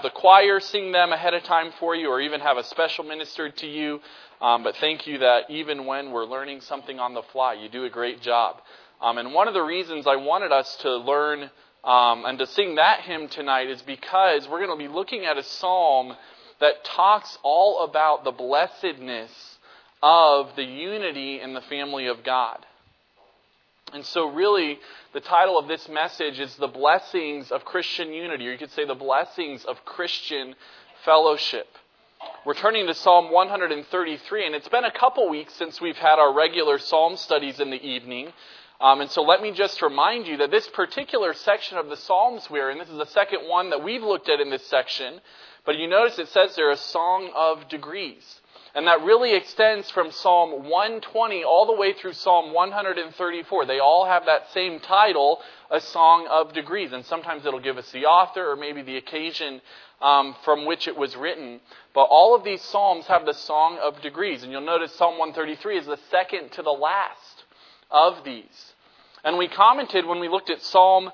the choir sing them ahead of time for you or even have a special ministered to you. But thank you that even when we're learning something on the fly, you do a great job. And one of the reasons I wanted us to learn and to sing that hymn tonight is because we're going to be looking at a psalm that talks all about the blessedness of the unity in the family of God. And so really, the title of this message is The Blessings of Christian Unity, or you could say The Blessings of Christian Fellowship. We're turning to Psalm 133, and it's been a couple weeks since we've had our regular psalm studies in the evening. And so let me just remind you that this particular section of the Psalms we're in, this is the second one that we've looked at in this section, but you notice it says there a song of degrees. And that really extends from Psalm 120 all the way through Psalm 134. They all have that same title, a song of degrees. And sometimes it'll give us the author or maybe the occasion from which it was written. But all of these Psalms have the song of degrees. And you'll notice Psalm 133 is the second to the last of these. And we commented when we looked at Psalm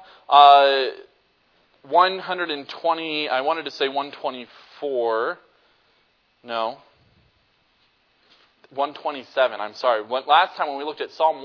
120, I wanted to say 124. No. 127, I'm sorry. Last time when we looked at Psalm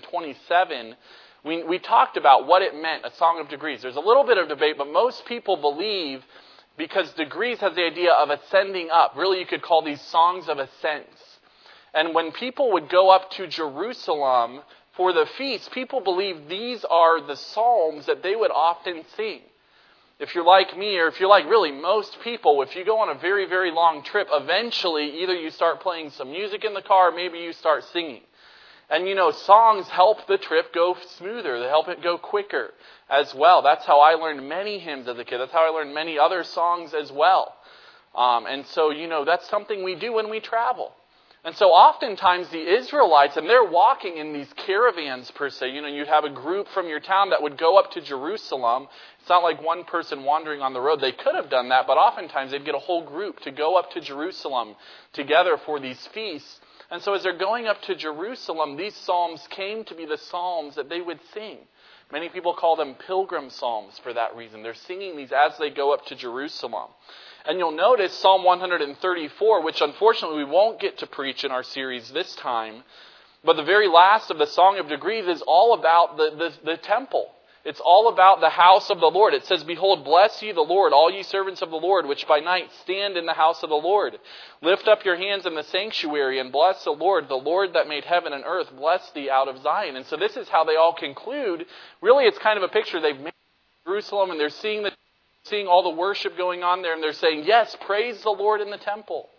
127, we talked about what it meant, a song of degrees. There's a little bit of debate, but most people believe, because degrees has the idea of ascending up. Really, you could call these songs of ascents. And when people would go up to Jerusalem for the feast, people believe these are the psalms that they would often sing. If you're like me, or if you're like really most people, if you go on a very, very long trip, eventually either you start playing some music in the car, or maybe you start singing. And you know, songs help the trip go smoother. They help it go quicker as well. That's how I learned many hymns as a kid. That's how I learned many other songs as well. And so, you know, that's something we do when we travel. And so oftentimes the Israelites, and they're walking in these caravans per se, you know, you'd have a group from your town that would go up to Jerusalem. It's not like one person wandering on the road. They could have done that, but oftentimes they'd get a whole group to go up to Jerusalem together for these feasts. And so as they're going up to Jerusalem, these psalms came to be the psalms that they would sing. Many people call them pilgrim psalms for that reason. They're singing these as they go up to Jerusalem. And you'll notice Psalm 134, which unfortunately we won't get to preach in our series this time, but the very last of the Song of Degrees is all about the temple. It's all about the house of the Lord. It says, "Behold, bless ye the Lord, all ye servants of the Lord, which by night stand in the house of the Lord. Lift up your hands in the sanctuary, and bless the Lord that made heaven and earth. Bless thee out of Zion." And so this is how they all conclude. Really, it's kind of a picture. They've made Jerusalem, and they're seeing all the worship going on there, and they're saying, yes, praise the Lord in the temple.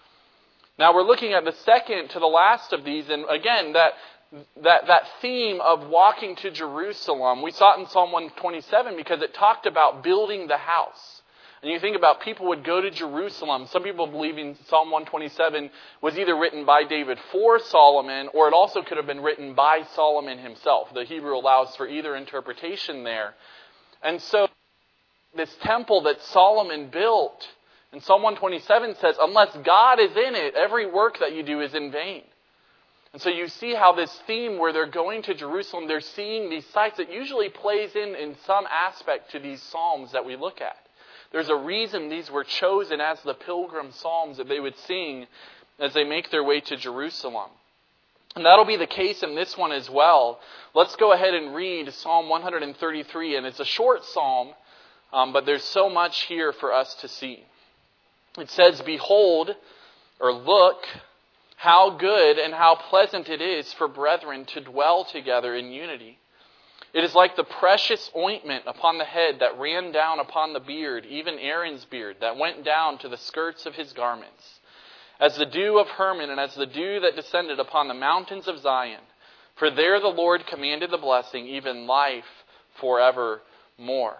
Now we're looking at the second to the last of these, and again, that theme of walking to Jerusalem, we saw it in Psalm 127 because it talked about building the house. And you think about people would go to Jerusalem. Some people believe in Psalm 127 was either written by David for Solomon, or it also could have been written by Solomon himself. The Hebrew allows for either interpretation there. And so this temple that Solomon built, and Psalm 127 says, unless God is in it, every work that you do is in vain. And so you see how this theme where they're going to Jerusalem, they're seeing these sights, it usually plays in some aspect to these psalms that we look at. There's a reason these were chosen as the pilgrim psalms that they would sing as they make their way to Jerusalem. And that'll be the case in this one as well. Let's go ahead and read Psalm 133, and it's a short psalm, but there's so much here for us to see. It says, "Behold," or look, "how good and how pleasant it is for brethren to dwell together in unity. It is like the precious ointment upon the head that ran down upon the beard, even Aaron's beard, that went down to the skirts of his garments. As the dew of Hermon, and as the dew that descended upon the mountains of Zion. For there the Lord commanded the blessing, even life forevermore."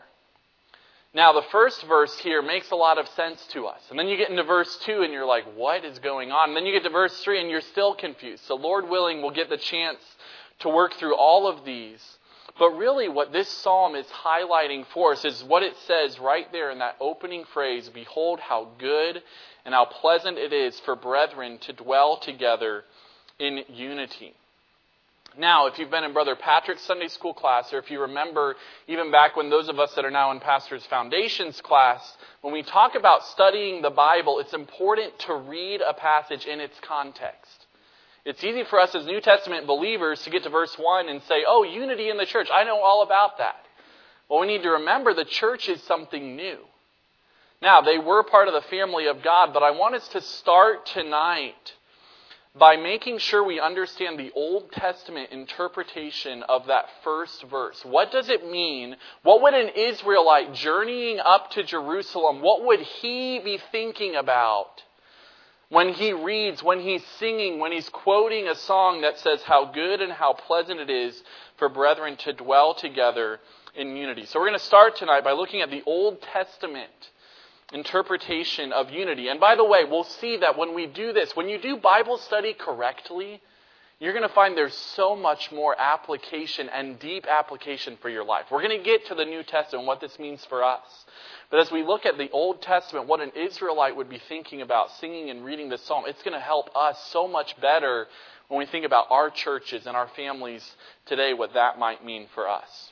Now, the first verse here makes a lot of sense to us. And then you get into verse 2 and you're like, what is going on? And then you get to verse 3 and you're still confused. So Lord willing, we'll get the chance to work through all of these. But really what this psalm is highlighting for us is what it says right there in that opening phrase, "Behold how good and how pleasant it is for brethren to dwell together in unity." Now, if you've been in Brother Patrick's Sunday school class, or if you remember even back when those of us that are now in Pastor's Foundations class, when we talk about studying the Bible, it's important to read a passage in its context. It's easy for us as New Testament believers to get to verse 1 and say, oh, unity in the church, I know all about that. Well, we need to remember the church is something new. Now, they were part of the family of God, but I want us to start tonight by making sure we understand the Old Testament interpretation of that first verse. What does it mean? What would an Israelite journeying up to Jerusalem, what would he be thinking about when he reads, when he's singing, when he's quoting a song that says how good and how pleasant it is for brethren to dwell together in unity? So we're going to start tonight by looking at the Old Testament interpretation of unity. And by the way, we'll see that when we do this, when you do Bible study correctly, you're going to find there's so much more application and deep application for your life. We're going to get to the New Testament and what this means for us. But as we look at the Old Testament, what an Israelite would be thinking about singing and reading this psalm, it's going to help us so much better when we think about our churches and our families today, what that might mean for us.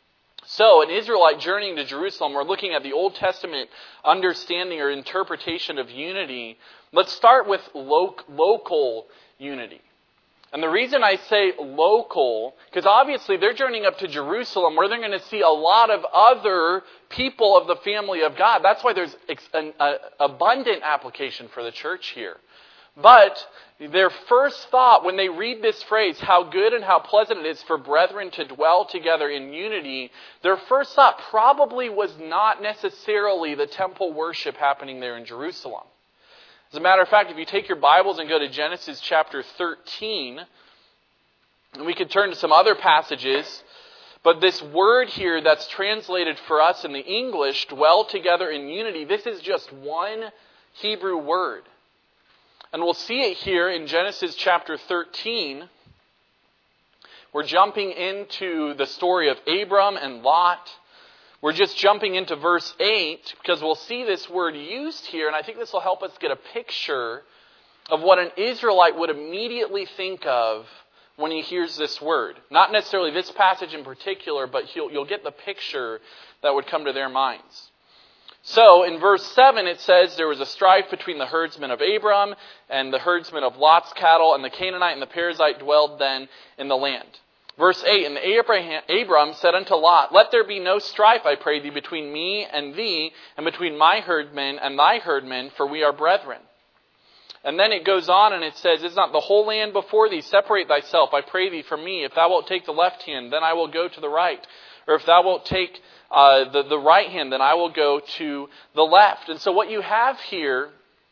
So, an Israelite journeying to Jerusalem, we're looking at the Old Testament understanding or interpretation of unity. Let's start with local unity. And the reason I say local, because obviously they're journeying up to Jerusalem where they're going to see a lot of other people of the family of God. That's why there's an abundant application for the church here. But their first thought when they read this phrase, how good and how pleasant it is for brethren to dwell together in unity, their first thought probably was not necessarily the temple worship happening there in Jerusalem. As a matter of fact, if you take your Bibles and go to Genesis chapter 13, and we could turn to some other passages, but this word here that's translated for us in the English, dwell together in unity, this is just one Hebrew word. And we'll see it here in Genesis chapter 13. We're jumping into the story of Abram and Lot. We're just jumping into verse 8 because we'll see this word used here, and I think this will help us get a picture of what an Israelite would immediately think of when he hears this word. Not necessarily this passage in particular, but you'll get the picture that would come to their minds. So, in verse 7 it says, there was a strife between the herdsmen of Abram and the herdsmen of Lot's cattle, and the Canaanite and the Perizzite dwelled then in the land. Verse 8, and Abram said unto Lot, let there be no strife, I pray thee, between me and thee, and between my herdmen and thy herdmen, for we are brethren. And then it goes on and it says, is not the whole land before thee? Separate thyself, I pray thee, from me. If thou wilt take the left hand, then I will go to the right. Or if thou wilt take the right hand, then I will go to the left. And so what you have here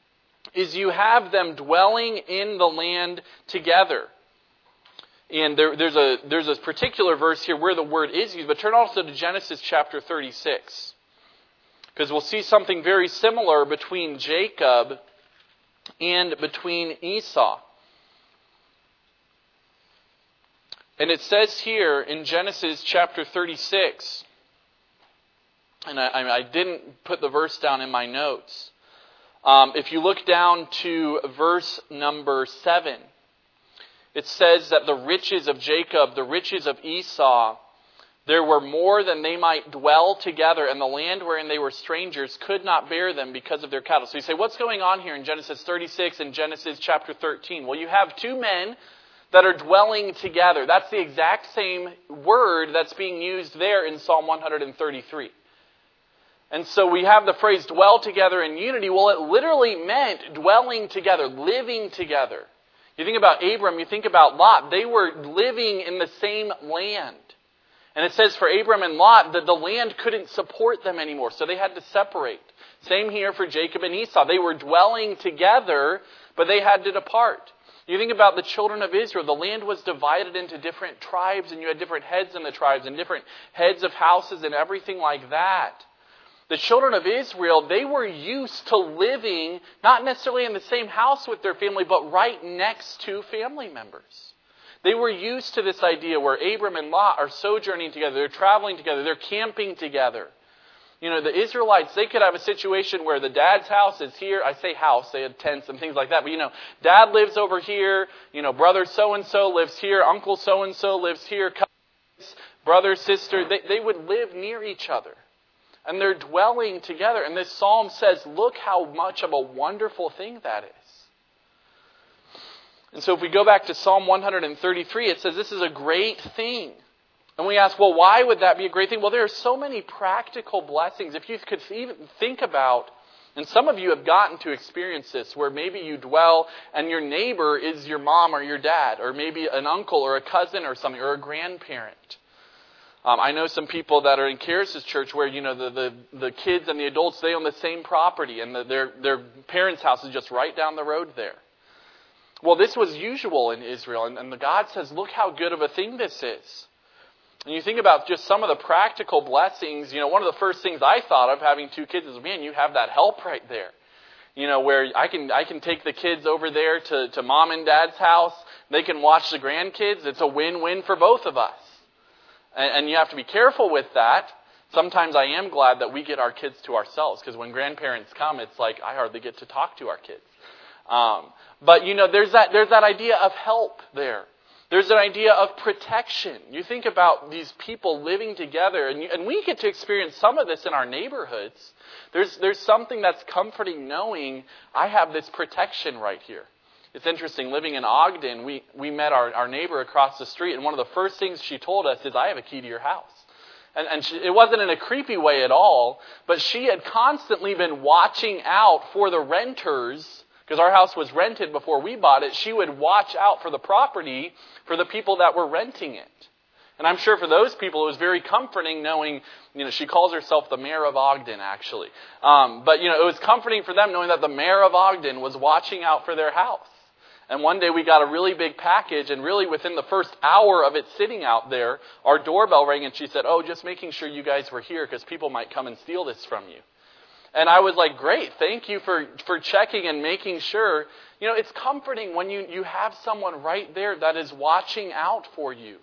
is you have them dwelling in the land together. And there's a particular verse here where the word is used, but turn also to Genesis chapter 36. Because we'll see something very similar between Jacob and between Esau. And it says here in Genesis chapter 36, and I didn't put the verse down in my notes. If you look down to verse number 7, it says that the riches of Jacob, the riches of Esau, there were more than they might dwell together, and the land wherein they were strangers could not bear them because of their cattle. So you say, what's going on here in Genesis 36 and Genesis chapter 13? Well, you have two men that are dwelling together. That's the exact same word that's being used there in Psalm 133. And so we have the phrase dwell together in unity. Well, it literally meant dwelling together, living together. You think about Abram, you think about Lot. They were living in the same land. And it says for Abram and Lot that the land couldn't support them anymore, so they had to separate. Same here for Jacob and Esau. They were dwelling together, but they had to depart. You think about the children of Israel. The land was divided into different tribes, and you had different heads in the tribes and different heads of houses and everything like that. The children of Israel, they were used to living not necessarily in the same house with their family, but right next to family members. They were used to this idea where Abram and Lot are sojourning together, they're traveling together, they're camping together. The Israelites, they could have a situation where the dad's house is here. I say house, they had tents and things like that. But, dad lives over here. Brother so-and-so lives here. Uncle so-and-so lives here. Cousins, brother, sister. They would live near each other. And they're dwelling together. And this psalm says, look how much of a wonderful thing that is. And so if we go back to Psalm 133, it says this is a great thing. And we ask, well, why would that be a great thing? Well, there are so many practical blessings. If you could even think about, and some of you have gotten to experience this, where maybe you dwell and your neighbor is your mom or your dad, or maybe an uncle or a cousin or something, or a grandparent. I know some people that are in Charis' church where, the kids and the adults, they own the same property, and their parents' house is just right down the road there. Well, this was usual in Israel, and the God says, look how good of a thing this is. And you think about just some of the practical blessings. One of the first things I thought of having 2 kids is, man, you have that help right there. Where I can take the kids over there to mom and dad's house. They can watch the grandkids. It's a win-win for both of us. And you have to be careful with that. Sometimes I am glad that we get our kids to ourselves, because when grandparents come, it's like I hardly get to talk to our kids. But there's that idea of help there. There's an idea of protection. You think about these people living together, and we get to experience some of this in our neighborhoods. There's something that's comforting knowing I have this protection right here. It's interesting, living in Ogden, we met our neighbor across the street, and one of the first things she told us is, I have a key to your house. And it wasn't in a creepy way at all, but she had constantly been watching out for the renters. Because our house was rented before we bought it, she would watch out for the property for the people that were renting it. And I'm sure for those people it was very comforting knowing, she calls herself the mayor of Ogden, actually. But it was comforting for them knowing that the mayor of Ogden was watching out for their house. And one day we got a really big package, and really within the first hour of it sitting out there, our doorbell rang, and she said, just making sure you guys were here because people might come and steal this from you. And I was like, great, thank you for checking and making sure. It's comforting when you have someone right there that is watching out for you.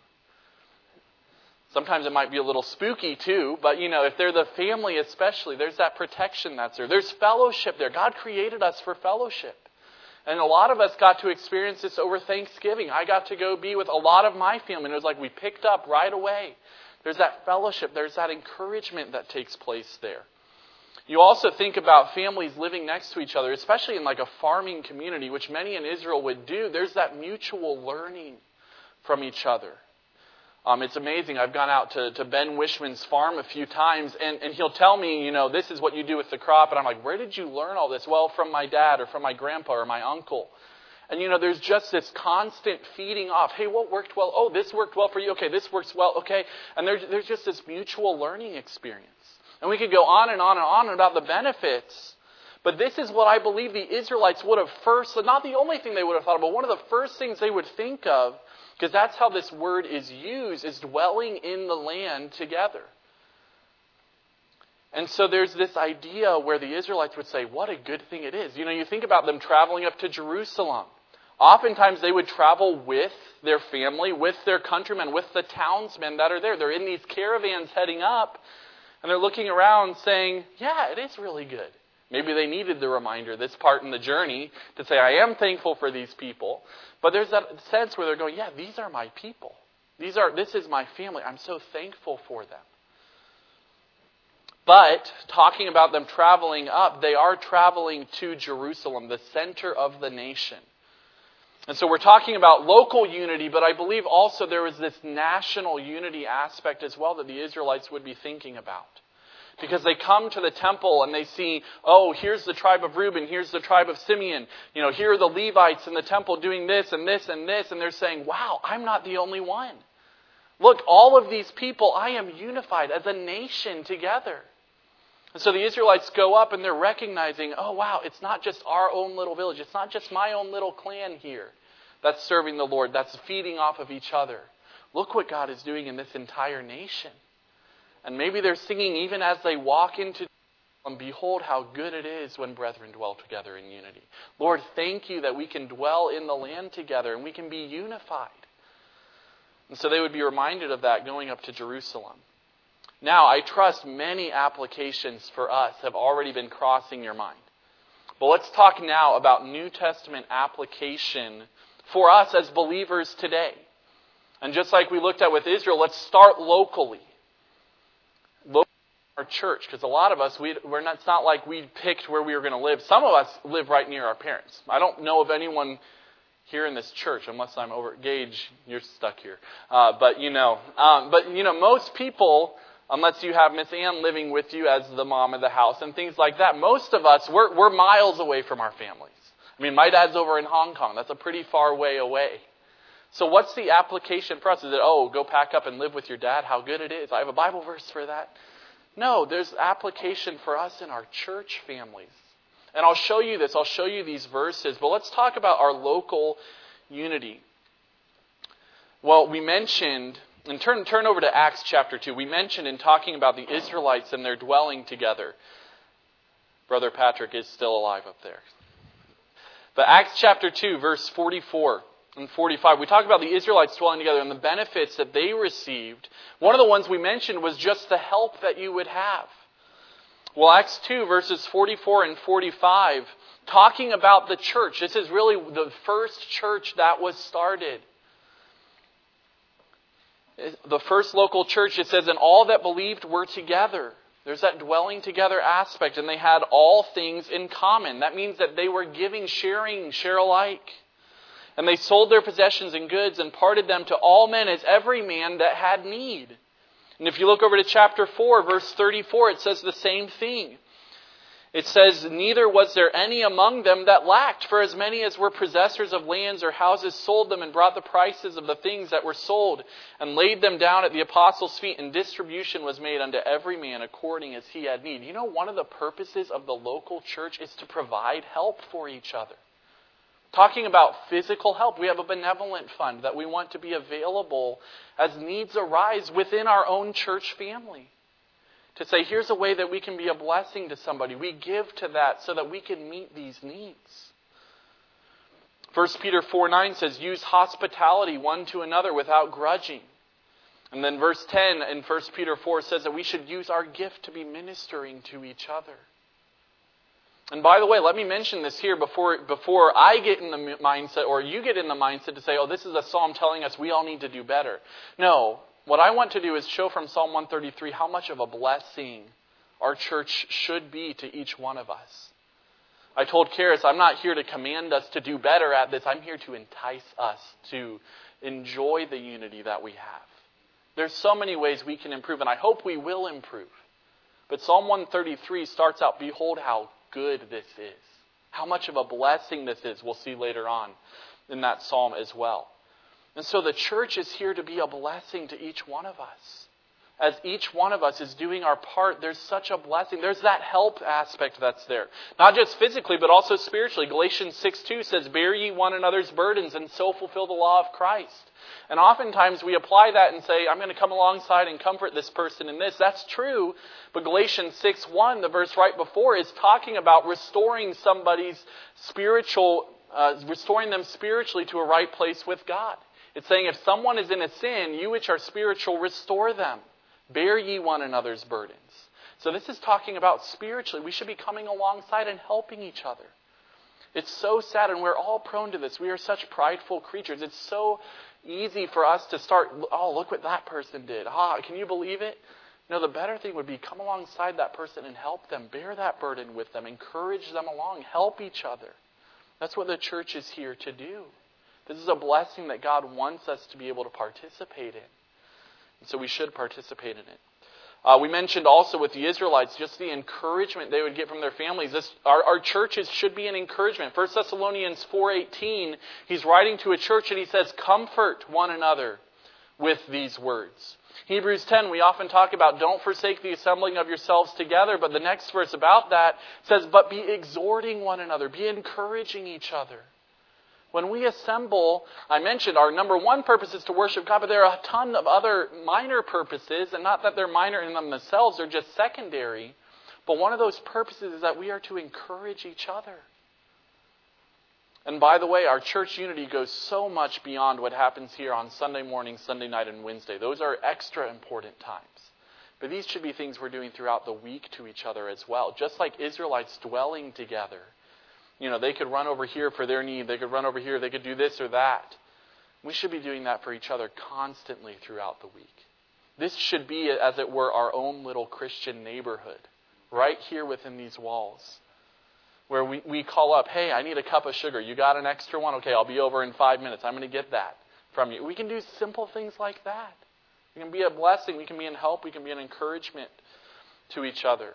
Sometimes it might be a little spooky too, but if they're the family especially, there's that protection that's there. There's fellowship there. God created us for fellowship. And a lot of us got to experience this over Thanksgiving. I got to go be with a lot of my family, and it was like we picked up right away. There's that fellowship. There's that encouragement that takes place there. You also think about families living next to each other, especially in like a farming community, which many in Israel would do. There's that mutual learning from each other. It's amazing. I've gone out to Ben Wishman's farm a few times, and he'll tell me, this is what you do with the crop. And I'm like, where did you learn all this? Well, from my dad or from my grandpa or my uncle. And, there's just this constant feeding off. Hey, what worked well? Oh, this worked well for you. Okay, this works well. Okay. And there's just this mutual learning experience. And we could go on and on and on about the benefits. But this is what I believe the Israelites would have first, not the only thing they would have thought of, but one of the first things they would think of, because that's how this word is used, is dwelling in the land together. And so there's this idea where the Israelites would say, what a good thing it is. You think about them traveling up to Jerusalem. Oftentimes they would travel with their family, with their countrymen, with the townsmen that are there. They're in these caravans heading up. And they're looking around saying, yeah, it is really good. Maybe they needed the reminder, this part in the journey, to say, I am thankful for these people. But there's that sense where they're going, yeah, these are my people. This is my family. I'm so thankful for them. But talking about them traveling up, they are traveling to Jerusalem, the center of the nation. And so we're talking about local unity, but I believe also there was this national unity aspect as well that the Israelites would be thinking about. Because they come to the temple and they see, here's the tribe of Reuben, here's the tribe of Simeon. Here are the Levites in the temple doing this and this and this. And they're saying, wow, I'm not the only one. Look, all of these people, I am unified as a nation together. And so the Israelites go up and they're recognizing, oh wow, it's not just our own little village. It's not just my own little clan here that's serving the Lord, that's feeding off of each other. Look what God is doing in this entire nation. And maybe they're singing even as they walk into Jerusalem, behold how good it is when brethren dwell together in unity. Lord, thank you that we can dwell in the land together and we can be unified. And so they would be reminded of that going up to Jerusalem. Now, I trust many applications for us have already been crossing your mind. But let's talk now about New Testament application for us as believers today. And just like we looked at with Israel, let's start locally. Locally in our church, because a lot of us, it's not like we picked where we were going to live. Some of us live right near our parents. I don't know of anyone here in this church, unless I'm over Gage, you're stuck here. But most people, unless you have Miss Ann living with you as the mom of the house and things like that, most of us, we're miles away from our families. I mean, my dad's over in Hong Kong. That's a pretty far way away. So what's the application for us? Is it, go pack up and live with your dad? How good it is. I have a Bible verse for that. No, there's application for us in our church families. And I'll show you this. I'll show you these verses. But let's talk about our local unity. Well, we mentioned, and turn over to Acts chapter 2. We mentioned in talking about the Israelites and their dwelling together. Brother Patrick is still alive up there. But Acts chapter 2, verse 44 and 45, we talk about the Israelites dwelling together and the benefits that they received. One of the ones we mentioned was just the help that you would have. Well, Acts 2, verses 44 and 45, talking about the church. This is really the first church that was started. The first local church, it says, and all that believed were together. There's that dwelling together aspect, and they had all things in common. That means that they were giving, sharing, share alike. And they sold their possessions and goods and parted them to all men as every man that had need. And if you look over to chapter 4, verse 34, it says the same thing. It says, neither was there any among them that lacked, for as many as were possessors of lands or houses sold them and brought the prices of the things that were sold and laid them down at the apostles' feet, and distribution was made unto every man according as he had need. You know, one of the purposes of the local church is to provide help for each other. Talking about physical help, we have a benevolent fund that we want to be available as needs arise within our own church family. To say, here's a way that we can be a blessing to somebody. We give to that so that we can meet these needs. 1 Peter 4:9 says, use hospitality one to another without grudging. And then verse 10 in 1 Peter 4 says that we should use our gift to be ministering to each other. And by the way, let me mention this here before I get in the mindset, or you get in the mindset to say, this is a psalm telling us we all need to do better. No, what I want to do is show from Psalm 133 how much of a blessing our church should be to each one of us. I told Karis, I'm not here to command us to do better at this. I'm here to entice us to enjoy the unity that we have. There's so many ways we can improve, and I hope we will improve. But Psalm 133 starts out, behold how good this is. How much of a blessing this is, we'll see later on in that psalm as well. And so the church is here to be a blessing to each one of us. As each one of us is doing our part, there's such a blessing. There's that help aspect that's there. Not just physically, but also spiritually. Galatians 6:2 says, bear ye one another's burdens and so fulfill the law of Christ. And oftentimes we apply that and say, I'm going to come alongside and comfort this person in this. That's true. But Galatians 6:1, the verse right before, is talking about restoring somebody's restoring them spiritually to a right place with God. It's saying if someone is in a sin, you which are spiritual, restore them. Bear ye one another's burdens. So this is talking about spiritually. We should be coming alongside and helping each other. It's so sad, and we're all prone to this. We are such prideful creatures. It's so easy for us to start, look what that person did. Can you believe it? No, the better thing would be come alongside that person and help them. Bear that burden with them. Encourage them along. Help each other. That's what the church is here to do. This is a blessing that God wants us to be able to participate in. And so we should participate in it. We mentioned also with the Israelites just the encouragement they would get from their families. Our churches should be an encouragement. 1 Thessalonians 4:18, he's writing to a church and he says, comfort one another with these words. Hebrews 10, we often talk about don't forsake the assembling of yourselves together. But the next verse about that says, but be exhorting one another, be encouraging each other. When we assemble, I mentioned our number one purpose is to worship God, but there are a ton of other minor purposes, and not that they're minor in themselves, they're just secondary. But one of those purposes is that we are to encourage each other. And by the way, our church unity goes so much beyond what happens here on Sunday morning, Sunday night, and Wednesday. Those are extra important times. But these should be things we're doing throughout the week to each other as well. Just like Israelites dwelling together. They could run over here for their need. They could run over here. They could do this or that. We should be doing that for each other constantly throughout the week. This should be, as it were, our own little Christian neighborhood. Right here within these walls. Where we call up, hey, I need a cup of sugar. You got an extra one? Okay, I'll be over in 5 minutes. I'm going to get that from you. We can do simple things like that. We can be a blessing. We can be in help. We can be an encouragement to each other.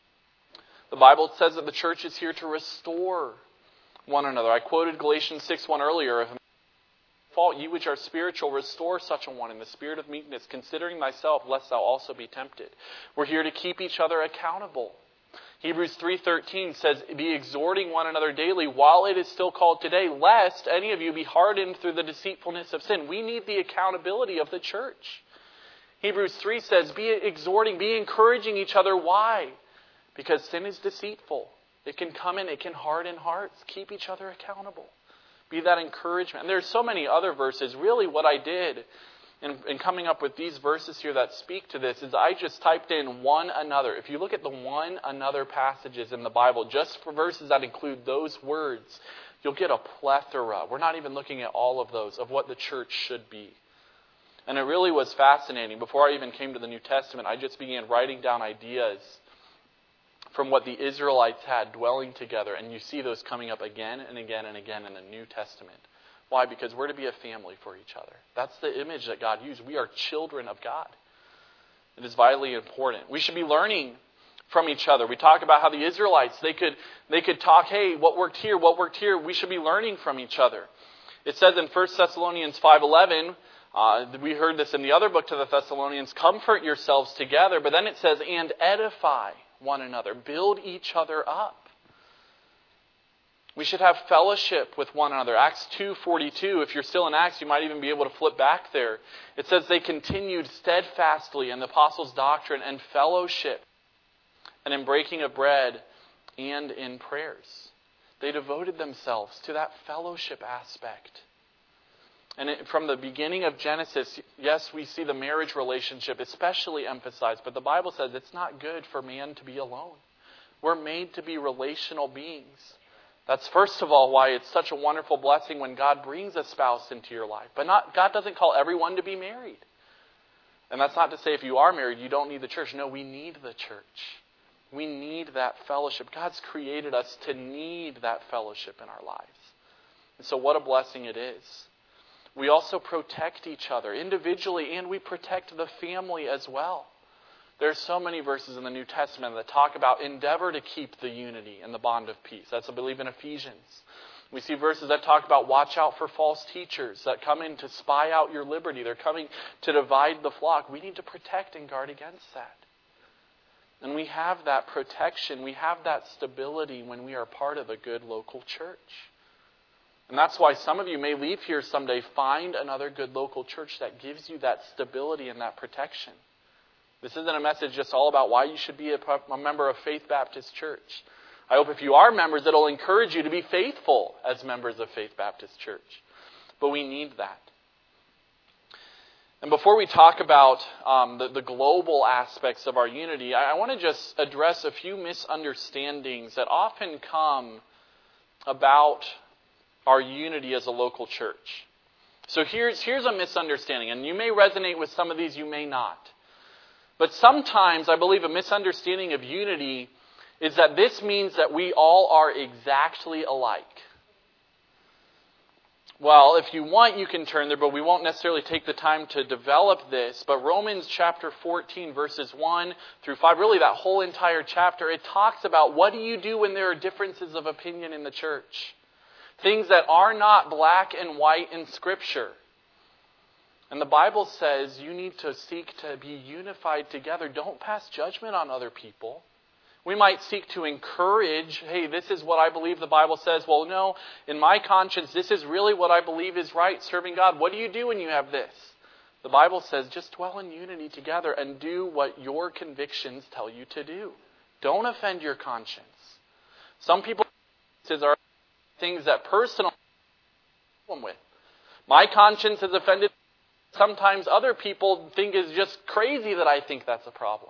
The Bible says that the church is here to restore one another. I quoted Galatians 6:1 earlier. If fault you which are spiritual, restore such a one in the spirit of meekness, considering thyself, lest thou also be tempted. We're here to keep each other accountable. Hebrews 3:13 says, be exhorting one another daily while it is still called today, lest any of you be hardened through the deceitfulness of sin. We need the accountability of the church. Hebrews 3 says, be exhorting, be encouraging each other. Why? Because sin is deceitful. It can come in, it can harden hearts. Keep each other accountable. Be that encouragement. And there's so many other verses. Really what I did in coming up with these verses here that speak to this is I just typed in one another. If you look at the one another passages in the Bible, just for verses that include those words, you'll get a plethora. We're not even looking at all of those, of what the church should be. And it really was fascinating. Before I even came to the New Testament, I just began writing down ideas from what the Israelites had dwelling together. And you see those coming up again and again and again in the New Testament. Why? Because we're to be a family for each other. That's the image that God used. We are children of God. It is vitally important. We should be learning from each other. We talk about how the Israelites, they could talk, hey, what worked here, what worked here. We should be learning from each other. It says in 1 Thessalonians 5:11, we heard this in the other book to the Thessalonians, comfort yourselves together. But then it says, and edify one another. Build each other up. We should have fellowship with one another. Acts 2:42, if you're still in Acts, you might even be able to flip back there. It says they continued steadfastly in the apostles' doctrine and fellowship, and in breaking of bread and in prayers. They devoted themselves to that fellowship aspect. And from the beginning of Genesis, yes, we see the marriage relationship especially emphasized, but the Bible says it's not good for man to be alone. We're made to be relational beings. That's first of all why it's such a wonderful blessing when God brings a spouse into your life. But God doesn't call everyone to be married. And that's not to say if you are married, you don't need the church. No, we need the church. We need that fellowship. God's created us to need that fellowship in our lives. And so what a blessing it is. We also protect each other individually, and we protect the family as well. There's so many verses in the New Testament that talk about endeavor to keep the unity and the bond of peace. That's, I believe, in Ephesians. We see verses that talk about watch out for false teachers that come in to spy out your liberty. They're coming to divide the flock. We need to protect and guard against that. And we have that protection. We have that stability when we are part of a good local church. And that's why some of you may leave here someday, find another good local church that gives you that stability and that protection. This isn't a message just all about why you should be a member of Faith Baptist Church. I hope if you are members, it'll encourage you to be faithful as members of Faith Baptist Church. But we need that. And before we talk about the global aspects of our unity, I want to just address a few misunderstandings that often come about our unity as a local church. So here's a misunderstanding, and you may resonate with some of these, you may not. But sometimes I believe a misunderstanding of unity is that this means that we all are exactly alike. Well, if you want, you can turn there, but we won't necessarily take the time to develop this. But Romans chapter 14, verses 1 through 5, really that whole entire chapter, it talks about what do you do when there are differences of opinion in the church. Things that are not black and white in Scripture. And the Bible says you need to seek to be unified together. Don't pass judgment on other people. We might seek to encourage, hey, this is what I believe the Bible says. Well, no, in my conscience, this is really what I believe is right, serving God. What do you do when you have this? The Bible says just dwell in unity together and do what your convictions tell you to do. Don't offend your conscience. Some people are things that personal problem with. My conscience is offended. sometimes other people think is just crazy that I think that's a problem.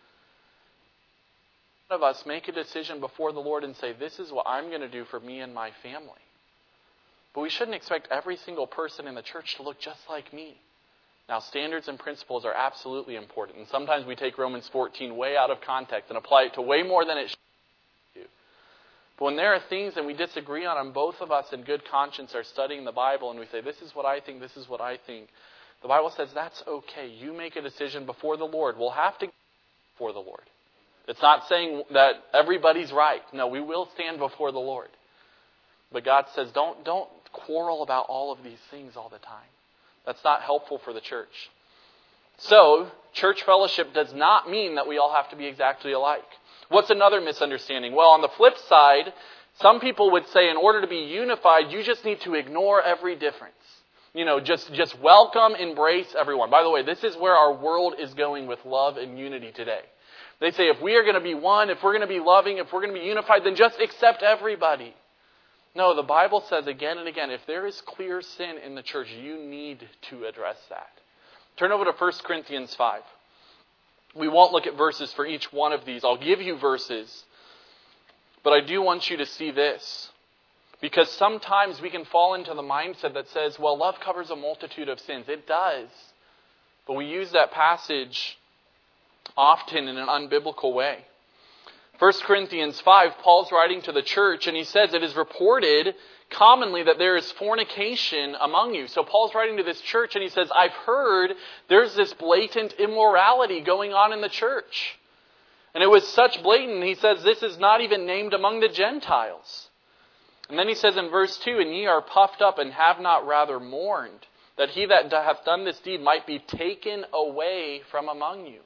One of us make a decision before the Lord and say, this is what I'm going to do for me and my family. But we shouldn't expect every single person in the church to look just like me. Now, standards and principles are absolutely important. And sometimes we take Romans 14 way out of context and apply it to way more than it should do. But when there are things that we disagree on, and both of us in good conscience are studying the Bible, and we say, this is what I think, this is what I think, the Bible says that's okay. You make a decision before the Lord. We'll have to go before the Lord. It's not saying that everybody's right. No, we will stand before the Lord. But God says, don't quarrel about all of these things all the time. That's not helpful for the church. So, church fellowship does not mean that we all have to be exactly alike. What's another misunderstanding? Well, on the flip side, some people would say in order to be unified, you just need to ignore every difference. Just welcome, embrace everyone. By the way, this is where our world is going with love and unity today. They say if we are going to be one, if we're going to be loving, if we're going to be unified, then just accept everybody. No, the Bible says again and again, if there is clear sin in the church, you need to address that. Turn over to 1 Corinthians 5. We won't look at verses for each one of these. I'll give you verses. But I do want you to see this. Because sometimes we can fall into the mindset that says, well, love covers a multitude of sins. It does. But we use that passage often in an unbiblical way. 1 Corinthians 5, Paul's writing to the church, and he says, it is reported commonly that there is fornication among you. So Paul's writing to this church, and he says, I've heard there's this blatant immorality going on in the church. And it was such blatant, he says, this is not even named among the Gentiles. And then he says in verse 2, and ye are puffed up and have not rather mourned, that he that hath done this deed might be taken away from among you.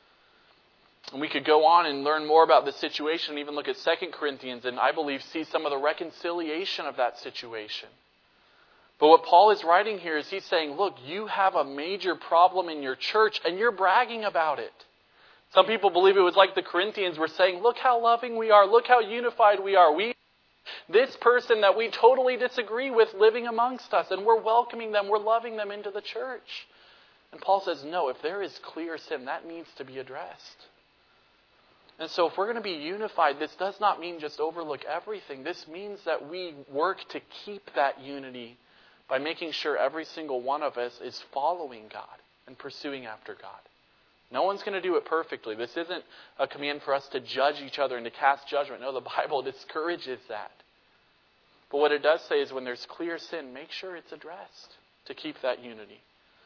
And we could go on and learn more about this situation and even look at 2 Corinthians and I believe see some of the reconciliation of that situation. But what Paul is writing here is he's saying, look, you have a major problem in your church and you're bragging about it. Some people believe it was like the Corinthians were saying, look how loving we are, look how unified we are. This person that we totally disagree with living amongst us and we're welcoming them, we're loving them into the church. And Paul says, no, if there is clear sin, that needs to be addressed. And so if we're going to be unified, this does not mean just overlook everything. This means that we work to keep that unity by making sure every single one of us is following God and pursuing after God. No one's going to do it perfectly. This isn't a command for us to judge each other and to cast judgment. No, the Bible discourages that. But what it does say is when there's clear sin, make sure it's addressed to keep that unity.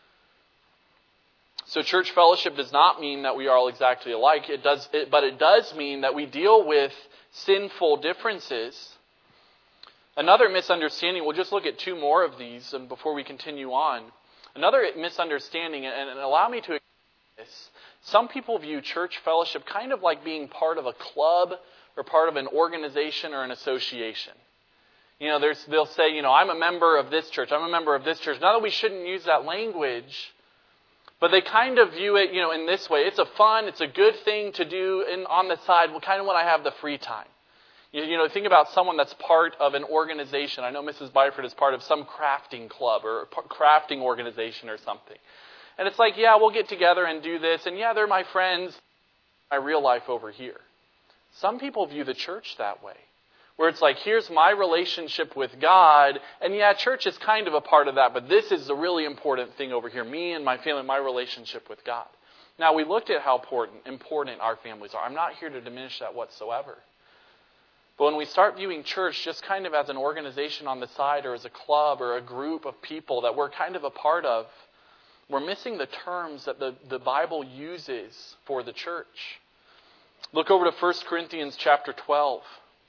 So church fellowship does not mean that we are all exactly alike. But it does mean that we deal with sinful differences. Another misunderstanding, we'll just look at two more of these before we continue on. Another misunderstanding, and allow me to explain this. Some people view church fellowship kind of like being part of a club or part of an organization or an association. They'll say, I'm a member of this church, I'm a member of this church. Not that we shouldn't use that language, but they kind of view it, in this way. It's a good thing to do on the side, kind of when I have the free time. Think about someone that's part of an organization. I know Mrs. Byford is part of some crafting club or crafting organization or something. And it's like, yeah, we'll get together and do this. And yeah, they're my friends. My real life over here. Some people view the church that way. Where it's like, here's my relationship with God. And yeah, church is kind of a part of that. But this is the really important thing over here. Me and my family, my relationship with God. Now, we looked at how important our families are. I'm not here to diminish that whatsoever. But when we start viewing church just kind of as an organization on the side or as a club or a group of people that we're kind of a part of, we're missing the terms that the Bible uses for the church. Look over to 1 Corinthians chapter 12.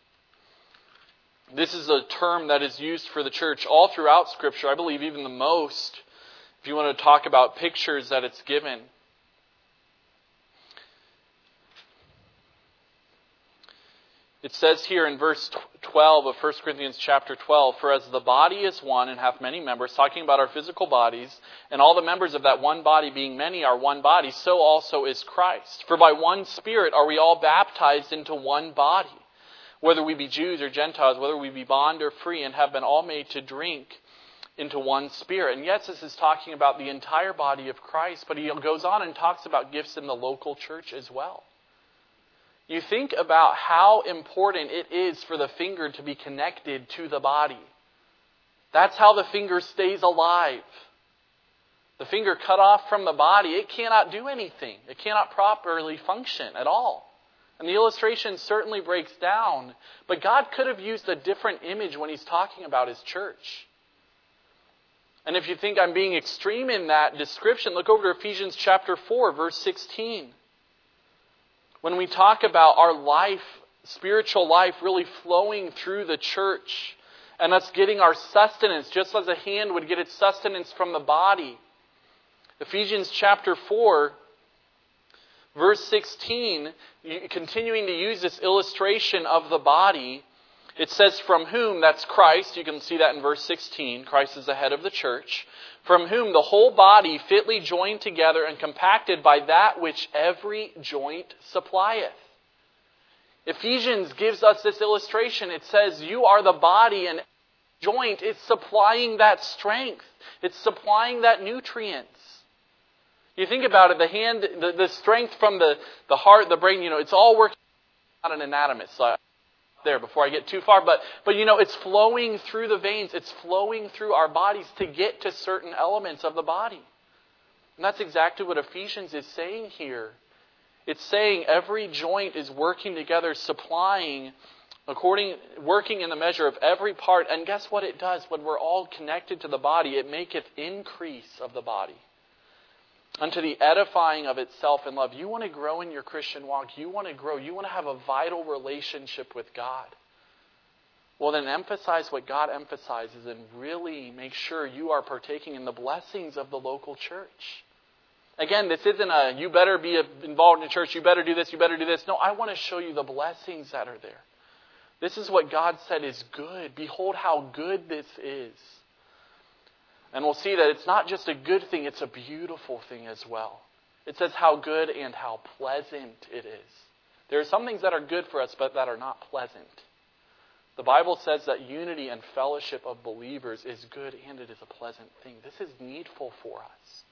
This is a term that is used for the church all throughout Scripture. I believe even the most, if you want to talk about pictures that it's given. It says here in verse 12 of 1 Corinthians chapter 12, for as the body is one and hath many members, talking about our physical bodies, and all the members of that one body being many are one body, so also is Christ. For by one Spirit are we all baptized into one body, whether we be Jews or Gentiles, whether we be bond or free, and have been all made to drink into one spirit. And yes, this is talking about the entire body of Christ, but he goes on and talks about gifts in the local church as well. You think about how important it is for the finger to be connected to the body. That's how the finger stays alive. The finger cut off from the body, it cannot do anything. It cannot properly function at all. And the illustration certainly breaks down. But God could have used a different image when he's talking about his church. And if you think I'm being extreme in that description, look over to Ephesians chapter 4, verse 16. When we talk about our life, spiritual life really flowing through the church and us getting our sustenance, just as a hand would get its sustenance from the body. Ephesians chapter 4, verse 16, continuing to use this illustration of the body, it says, from whom, that's Christ, you can see that in verse 16, Christ is the head of the church, from whom the whole body fitly joined together and compacted by that which every joint supplieth. Ephesians gives us this illustration. It says, you are the body, and joint is supplying that strength. It's supplying that nutrients. You think about it, the hand, the strength from the heart, the brain, it's all working. I'm not an anatomist, so there before I get too far, but it's flowing through the veins. It's flowing through our bodies to get to certain elements of the body. And that's exactly what Ephesians is saying here. It's saying every joint is working together, supplying, working in the measure of every part. And guess what it does? When we're all connected to the body, it maketh increase of the body unto the edifying of itself in love. You want to grow in your Christian walk. You want to grow. You want to have a vital relationship with God. Well, then emphasize what God emphasizes and really make sure you are partaking in the blessings of the local church. Again, this isn't you better be involved in church, you better do this, you better do this. No, I want to show you the blessings that are there. This is what God said is good. Behold how good this is. And we'll see that it's not just a good thing, it's a beautiful thing as well. It says how good and how pleasant it is. There are some things that are good for us, but that are not pleasant. The Bible says that unity and fellowship of believers is good and it is a pleasant thing. This is needful for us.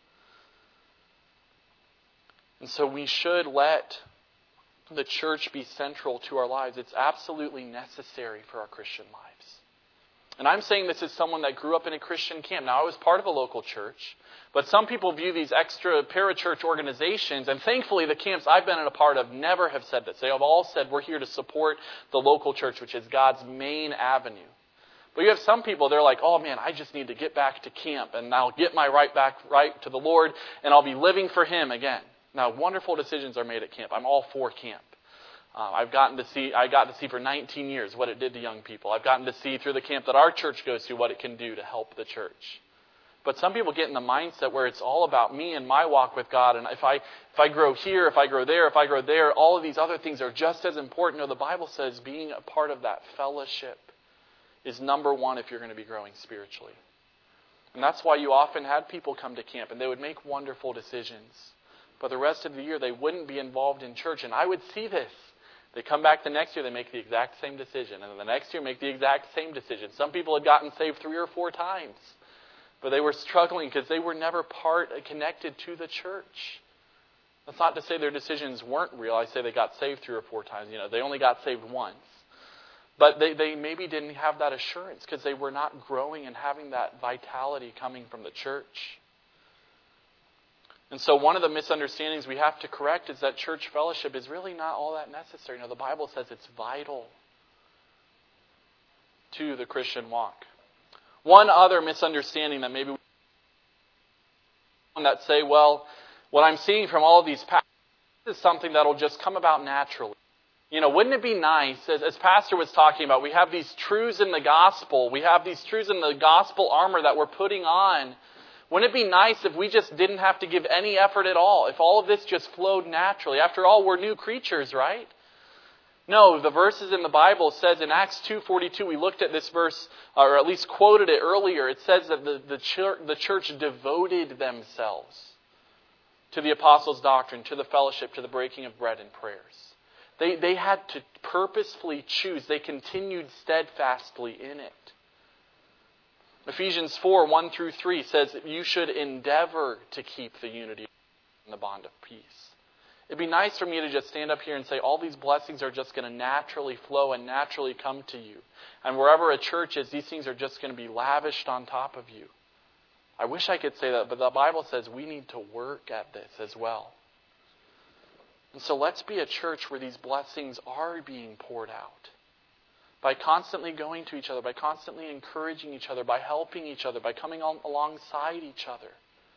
And so we should let the church be central to our lives. It's absolutely necessary for our Christian lives. And I'm saying this as someone that grew up in a Christian camp. Now, I was part of a local church, but some people view these extra parachurch organizations, and thankfully the camps I've been a part of never have said this. They have all said we're here to support the local church, which is God's main avenue. But you have some people, they're like, oh man, I just need to get back to camp, and I'll get my right to the Lord, and I'll be living for Him again. Now, wonderful decisions are made at camp. I'm all for camp. I got to see for 19 years what it did to young people. I've gotten to see through the camp that our church goes to what it can do to help the church. But some people get in the mindset where it's all about me and my walk with God. And if I grow here, if I grow there, all of these other things are just as important. No, the Bible says being a part of that fellowship is number one if you're going to be growing spiritually. And that's why you often had people come to camp and they would make wonderful decisions. But the rest of the year they wouldn't be involved in church. And I would see this. They come back the next year, they make the exact same decision. And then the next year, make the exact same decision. Some people had gotten saved 3 or 4 times. But they were struggling because they were never connected to the church. That's not to say their decisions weren't real. I say they got saved 3 or 4 times. They only got saved once. But they maybe didn't have that assurance because they were not growing and having that vitality coming from the church. And so one of the misunderstandings we have to correct is that church fellowship is really not all that necessary. The Bible says it's vital to the Christian walk. One other misunderstanding that maybe that say, well, what I'm seeing from all of these pastors is something that'll just come about naturally. Wouldn't it be nice, as Pastor was talking about, we have these truths in the gospel. We have these truths in the gospel armor that we're putting on. Wouldn't it be nice if we just didn't have to give any effort at all? If all of this just flowed naturally? After all, we're new creatures, right? No, the verses in the Bible says in Acts 2:42, we looked at this verse, or at least quoted it earlier. It says that the church devoted themselves to the apostles' doctrine, to the fellowship, to the breaking of bread and prayers. They had to purposefully choose. They continued steadfastly in it. Ephesians 4, 1 through 3 says that you should endeavor to keep the unity and the bond of peace. It'd be nice for me to just stand up here and say all these blessings are just going to naturally flow and naturally come to you. And wherever a church is, these things are just going to be lavished on top of you. I wish I could say that, but the Bible says we need to work at this as well. And so let's be a church where these blessings are being poured out. By constantly going to each other, by constantly encouraging each other, by helping each other, by coming alongside each other.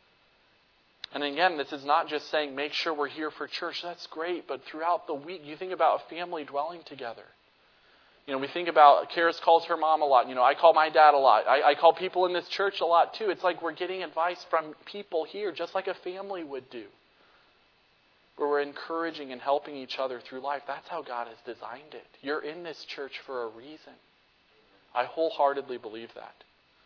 And again, this is not just saying make sure we're here for church. That's great, but throughout the week, you think about a family dwelling together. We think about, Karis calls her mom a lot. I call my dad a lot. I call people in this church a lot too. It's like we're getting advice from people here, just like a family would do. Where we're encouraging and helping each other through life. That's how God has designed it. You're in this church for a reason. I wholeheartedly believe that.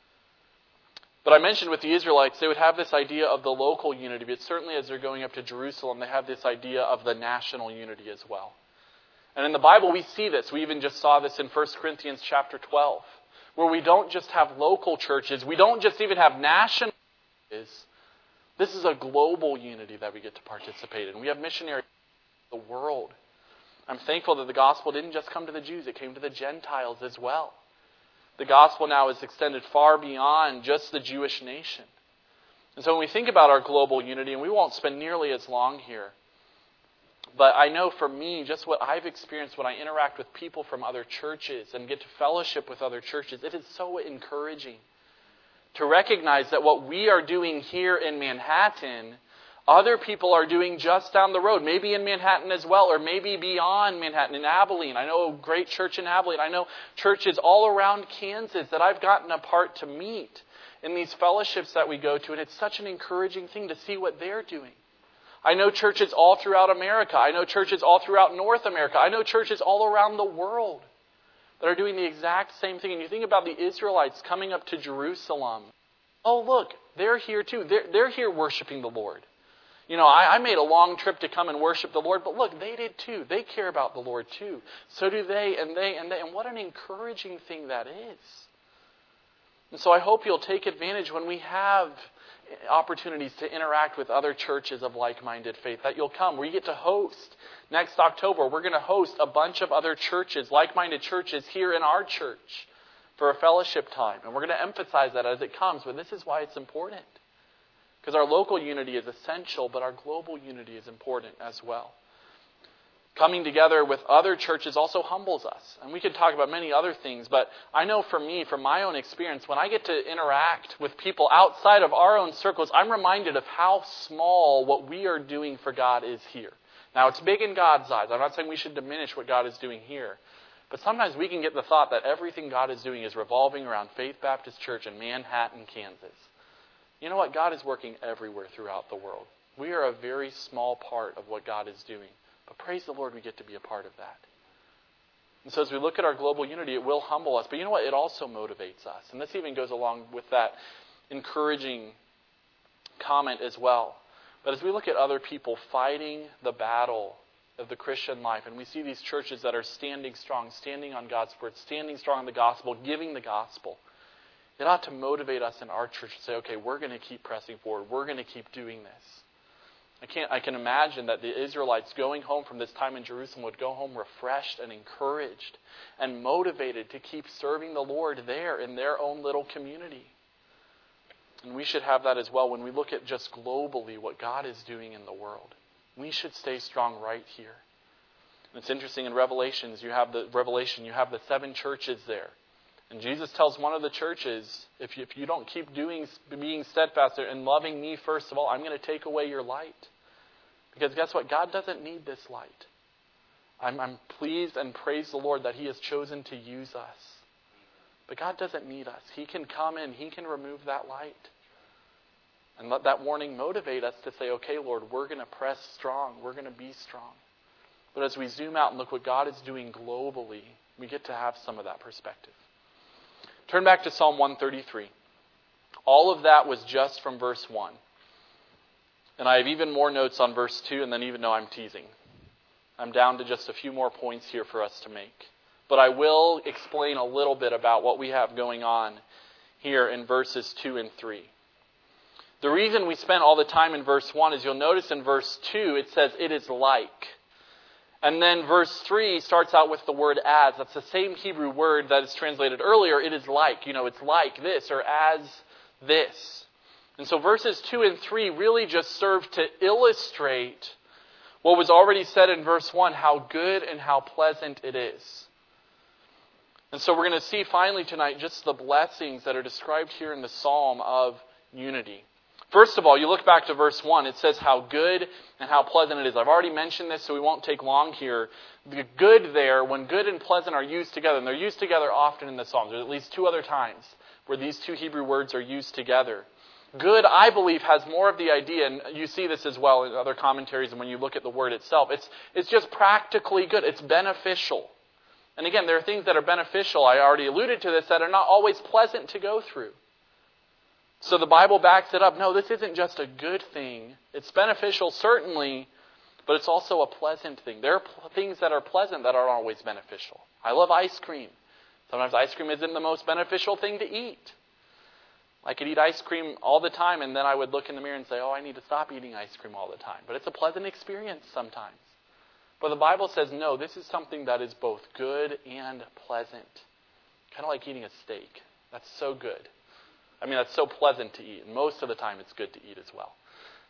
But I mentioned with the Israelites, they would have this idea of the local unity, but certainly as they're going up to Jerusalem, they have this idea of the national unity as well. And in the Bible, we see this. We even just saw this in 1 Corinthians chapter 12, where we don't just have local churches. We don't just even have national churches. This is a global unity that we get to participate in. We have missionaries in the world. I'm thankful that the gospel didn't just come to the Jews. It came to the Gentiles as well. The gospel now is extended far beyond just the Jewish nation. And so when we think about our global unity, and we won't spend nearly as long here, but I know for me, just what I've experienced when I interact with people from other churches and get to fellowship with other churches, it is so encouraging to recognize that what we are doing here in Manhattan, other people are doing just down the road, maybe in Manhattan as well, or maybe beyond Manhattan, in Abilene. I know a great church in Abilene. I know churches all around Kansas that I've gotten a part to meet in these fellowships that we go to, and it's such an encouraging thing to see what they're doing. I know churches all throughout America. I know churches all throughout North America. I know churches all around the world that are doing the exact same thing. And you think about the Israelites coming up to Jerusalem. Oh, look, they're here too. They're here worshiping the Lord. I made a long trip to come and worship the Lord, but look, they did too. They care about the Lord too. So do they, and they. And what an encouraging thing that is. And so I hope you'll take advantage when we have opportunities to interact with other churches of like-minded faith, that you'll come. We get to host. Next October, we're going to host a bunch of other churches, like-minded churches here in our church for a fellowship time. And we're going to emphasize that as it comes, but this is why it's important. Because our local unity is essential, but our global unity is important as well. Coming together with other churches also humbles us. And we could talk about many other things, but I know for me, from my own experience, when I get to interact with people outside of our own circles, I'm reminded of how small what we are doing for God is here. Now, it's big in God's eyes. I'm not saying we should diminish what God is doing here. But sometimes we can get the thought that everything God is doing is revolving around Faith Baptist Church in Manhattan, Kansas. You know what? God is working everywhere throughout the world. We are a very small part of what God is doing. But praise the Lord, we get to be a part of that. And so as we look at our global unity, it will humble us. But you know what? It also motivates us. And this even goes along with that encouraging comment as well. But as we look at other people fighting the battle of the Christian life, and we see these churches that are standing strong, standing on God's word, standing strong in the gospel, giving the gospel, it ought to motivate us in our church to say, okay, we're going to keep pressing forward. We're going to keep doing this. I can imagine that the Israelites going home from this time in Jerusalem would go home refreshed and encouraged and motivated to keep serving the Lord there in their own little community. And we should have that as well when we look at just globally what God is doing in the world. We should stay strong right here. And it's interesting in Revelation, you have the 7 churches there. And Jesus tells one of the churches, if you don't keep being steadfast and loving me first of all, I'm going to take away your light. Because guess what? God doesn't need this light. I'm pleased and praise the Lord that He has chosen to use us. But God doesn't need us. He can come in. He can remove that light. And let that warning motivate us to say, okay, Lord, we're going to press strong. We're going to be strong. But as we zoom out and look what God is doing globally, we get to have some of that perspective. Turn back to Psalm 133. All of that was just from verse 1. And I have even more notes on verse 2, and then even though I'm teasing, I'm down to just a few more points here for us to make. But I will explain a little bit about what we have going on here in verses 2 and 3. The reason we spent all the time in verse 1 is you'll notice in verse 2 it says, it is like. And then verse 3 starts out with the word as. That's the same Hebrew word that is translated earlier. It is like. It's like this or as this. And so verses 2 and 3 really just serve to illustrate what was already said in verse 1, how good and how pleasant it is. And so we're going to see finally tonight just the blessings that are described here in the psalm of unity. First of all, you look back to verse 1. It says how good and how pleasant it is. I've already mentioned this, so we won't take long here. The good there, when good and pleasant are used together, and they're used together often in the Psalms. There's at least 2 other times where these 2 Hebrew words are used together. Good, I believe, has more of the idea, and you see this as well in other commentaries and when you look at the word itself. It's just practically good. It's beneficial. And again, there are things that are beneficial, I already alluded to this, that are not always pleasant to go through. So the Bible backs it up. No, this isn't just a good thing. It's beneficial, certainly, but it's also a pleasant thing. There are things that are pleasant that aren't always beneficial. I love ice cream. Sometimes ice cream isn't the most beneficial thing to eat. I could eat ice cream all the time, and then I would look in the mirror and say, I need to stop eating ice cream all the time. But it's a pleasant experience sometimes. But the Bible says, no, this is something that is both good and pleasant. Kind of like eating a steak. That's so good. That's so pleasant to eat. And most of the time it's good to eat as well.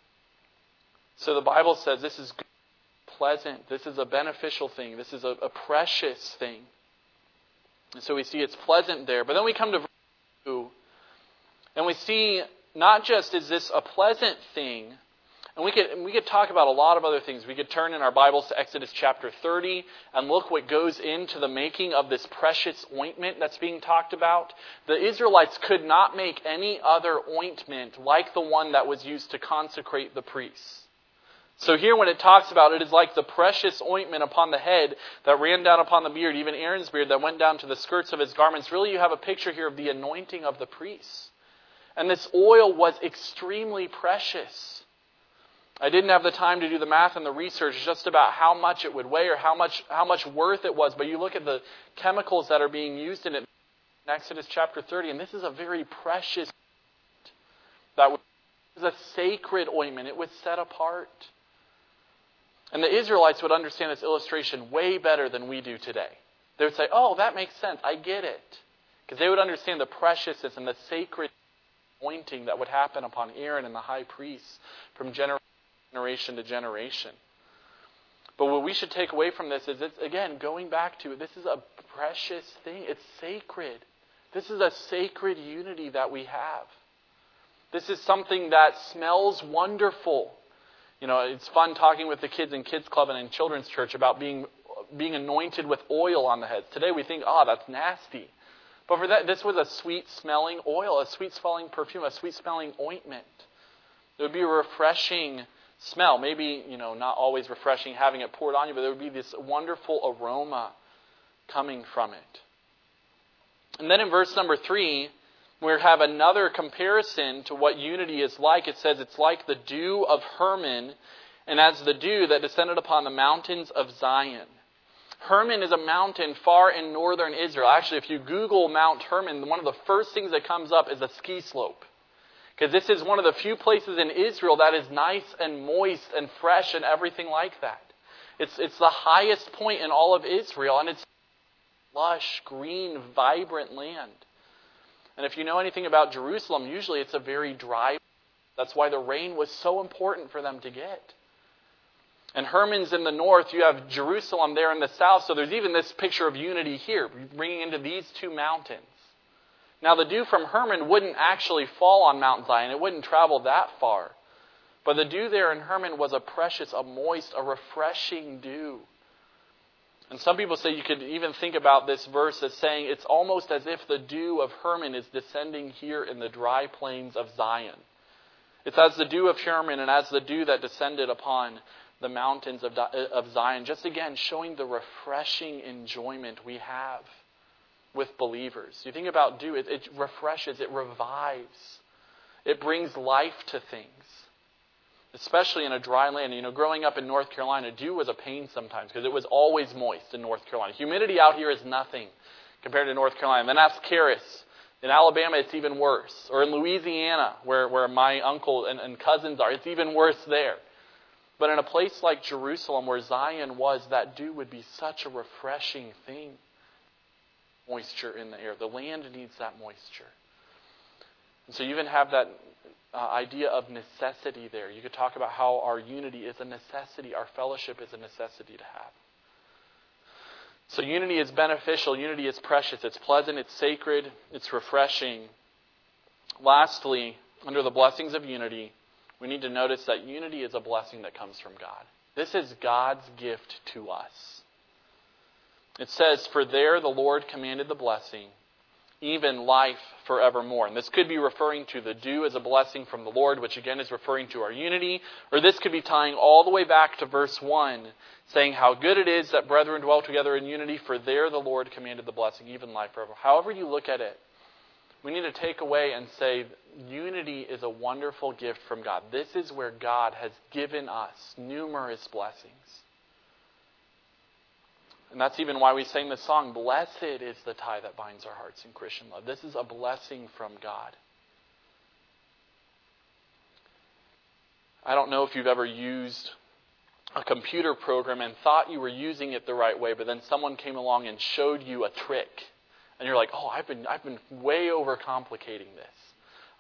So the Bible says this is good, pleasant. This is a beneficial thing. This is a precious thing. And so we see it's pleasant there. But then we come to verse 2. And we see not just is this a pleasant thing, and we could talk about a lot of other things. We could turn in our Bibles to Exodus chapter 30 and look what goes into the making of this precious ointment that's being talked about. The Israelites could not make any other ointment like the one that was used to consecrate the priests. So here when it talks about it is like the precious ointment upon the head that ran down upon the beard, even Aaron's beard that went down to the skirts of his garments. Really you have a picture here of the anointing of the priests. And this oil was extremely precious. I didn't have the time to do the math and the research just about how much it would weigh or how much worth it was. But you look at the chemicals that are being used in it in Exodus chapter 30, and this is a very precious that was a sacred ointment. It was set apart. And the Israelites would understand this illustration way better than we do today. They would say, oh, that makes sense. I get it. Because they would understand the preciousness and the sacred anointing that would happen upon Aaron and the high priests from generation to generation. But what we should take away from this is, it's, again, going back to it, this is a precious thing. It's sacred. This is a sacred unity that we have. This is something that smells wonderful. It's fun talking with the kids in Kids Club and in Children's Church about being anointed with oil on the heads. Today we think, that's nasty. But for that, this was a sweet-smelling oil, a sweet-smelling perfume, a sweet-smelling ointment. It would be a refreshing smell. Maybe, not always refreshing having it poured on you, but there would be this wonderful aroma coming from it. And then in verse number 3, we have another comparison to what unity is like. It says it's like the dew of Hermon, and as the dew that descended upon the mountains of Zion. Hermon is a mountain far in northern Israel. Actually, if you Google Mount Hermon, one of the first things that comes up is a ski slope. Because this is one of the few places in Israel that is nice and moist and fresh and everything like that. It's the highest point in all of Israel, and it's lush, green, vibrant land. And if you know anything about Jerusalem, usually it's a very dry. That's why the rain was so important for them to get. And Hermon's in the north, you have Jerusalem there in the south, so there's even this picture of unity here, bringing into these 2 mountains. Now the dew from Hermon wouldn't actually fall on Mount Zion, it wouldn't travel that far. But the dew there in Hermon was a precious, a moist, a refreshing dew. And some people say you could even think about this verse as saying it's almost as if the dew of Hermon is descending here in the dry plains of Zion. It's as the dew of Hermon and as the dew that descended upon the mountains of Zion. Just again, showing the refreshing enjoyment we have with believers. You think about dew, it refreshes, it revives. It brings life to things. Especially in a dry land. Growing up in North Carolina, dew was a pain sometimes because it was always moist in North Carolina. Humidity out here is nothing compared to North Carolina. And then ask Karis In Alabama, it's even worse. Or in Louisiana, where my uncle and cousins are, it's even worse there. But in a place like Jerusalem, where Zion was, that dew would be such a refreshing thing. Moisture in the air. The land needs that moisture. And so you even have that idea of necessity there. You could talk about how our unity is a necessity. Our fellowship is a necessity to have. So unity is beneficial. Unity is precious. It's pleasant. It's sacred. It's refreshing. Lastly, under the blessings of unity, we need to notice that unity is a blessing that comes from God. This is God's gift to us. It says, "For there the Lord commanded the blessing, even life forevermore." And this could be referring to the dew as a blessing from the Lord, which again is referring to our unity. Or this could be tying all the way back to verse 1, saying how good it is that brethren dwell together in unity, for there the Lord commanded the blessing, even life forever. However you look at it, we need to take away and say unity is a wonderful gift from God. This is where God has given us numerous blessings. And that's even why we sang the song, "Blessed is the tie that binds our hearts in Christian love." This is a blessing from God. I don't know if you've ever used a computer program and thought you were using it the right way, but then someone came along and showed you a trick. And you're like, "Oh, I've been way overcomplicating this."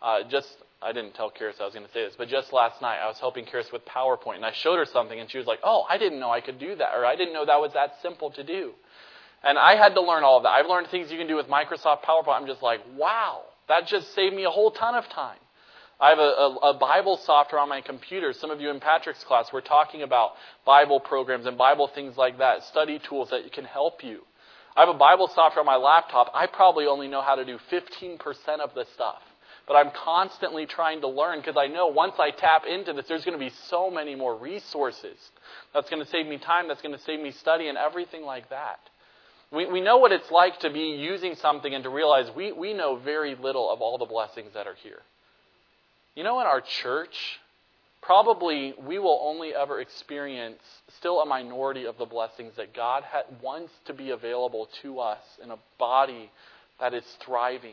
I didn't tell Karis I was going to say this, but just last night I was helping Karis with PowerPoint, and I showed her something, and she was like, "Oh, I didn't know I could do that," or "I didn't know that was that simple to do." And I had to learn all of that. I've learned things you can do with Microsoft PowerPoint. I'm just like, wow, that just saved me a whole ton of time. I have a Bible software on my computer. Some of you in Patrick's class were talking about Bible programs and Bible things like that, study tools that can help you. I have a Bible software on my laptop. I probably only know how to do 15% of the stuff. But I'm constantly trying to learn because I know once I tap into this, there's going to be so many more resources. That's going to save me time. That's going to save me study and everything like that. We know what it's like to be using something and to realize we know very little of all the blessings that are here. You know, in our church, probably we will only ever experience still a minority of the blessings that God wants to be available to us in a body that is thriving.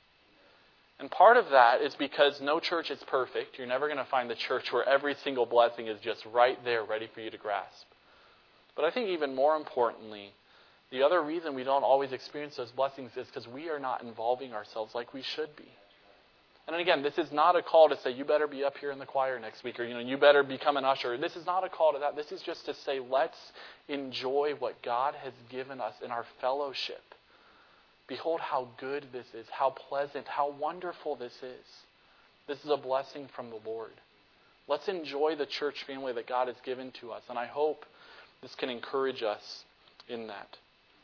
And part of that is because no church is perfect. You're never going to find the church where every single blessing is just right there ready for you to grasp. But I think even more importantly, the other reason we don't always experience those blessings is because we are not involving ourselves like we should be. And again, this is not a call to say, you better be up here in the choir next week, or you better become an usher. This is not a call to that. This is just to say, let's enjoy what God has given us in our fellowship. Behold how good this is, how pleasant, how wonderful this is. This is a blessing from the Lord. Let's enjoy the church family that God has given to us. And I hope this can encourage us in that.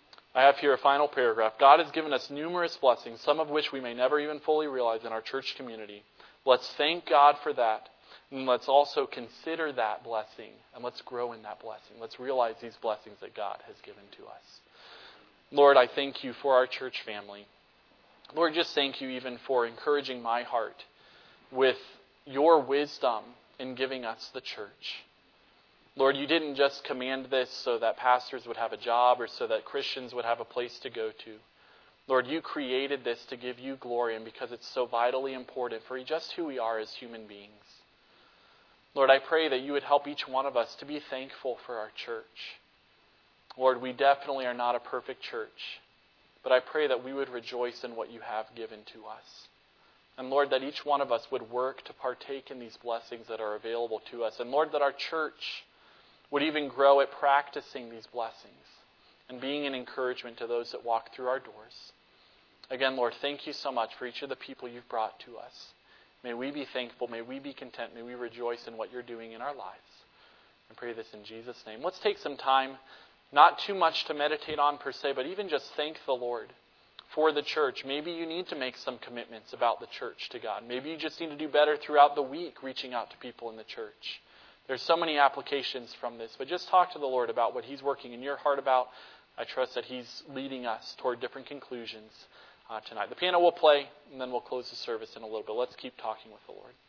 I have here a final paragraph. God has given us numerous blessings, some of which we may never even fully realize in our church community. Let's thank God for that. And let's also consider that blessing. And let's grow in that blessing. Let's realize these blessings that God has given to us. Lord, I thank you for our church family. Lord, just thank you even for encouraging my heart with your wisdom in giving us the church. Lord, you didn't just command this so that pastors would have a job or so that Christians would have a place to go to. Lord, you created this to give you glory and because it's so vitally important for just who we are as human beings. Lord, I pray that you would help each one of us to be thankful for our church. Lord, we definitely are not a perfect church, but I pray that we would rejoice in what you have given to us. And Lord, that each one of us would work to partake in these blessings that are available to us. And Lord, that our church would even grow at practicing these blessings and being an encouragement to those that walk through our doors. Again, Lord, thank you so much for each of the people you've brought to us. May we be thankful. May we be content. May we rejoice in what you're doing in our lives. I pray this in Jesus' name. Let's take some time. Not too much to meditate on per se, but even just thank the Lord for the church. Maybe you need to make some commitments about the church to God. Maybe you just need to do better throughout the week reaching out to people in the church. There's so many applications from this, but just talk to the Lord about what He's working in your heart about. I trust that He's leading us toward different conclusions tonight. The piano will play, and then we'll close the service in a little bit. Let's keep talking with the Lord.